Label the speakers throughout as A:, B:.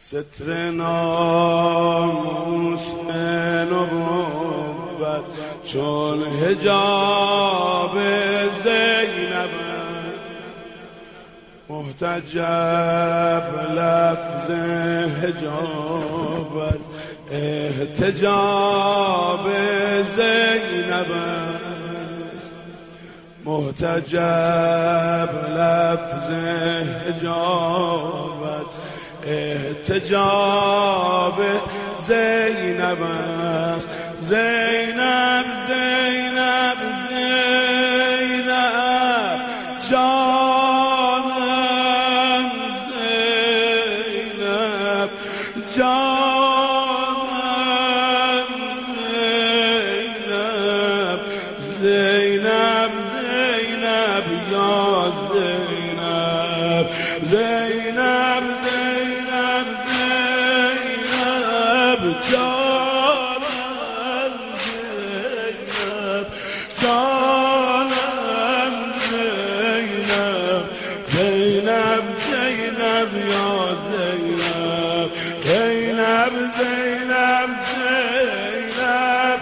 A: ستر ناموس نبوت چون حجاب زینب، محتجب لفظ حجابت احتجاب زینب، محتجب لفظ حجابت احتجاب زینب است. زینب زینب زینب جانم، زینب جانم، زینب زینب زینب یا زینب، زینب زینب زینب جانم، زینب جانم، زینب زینب زینب یا زینب، زینب زینب زینب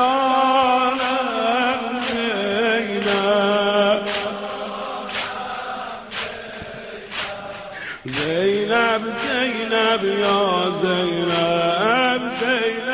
A: جانم، زینب زینب زینب یا زینب، زینب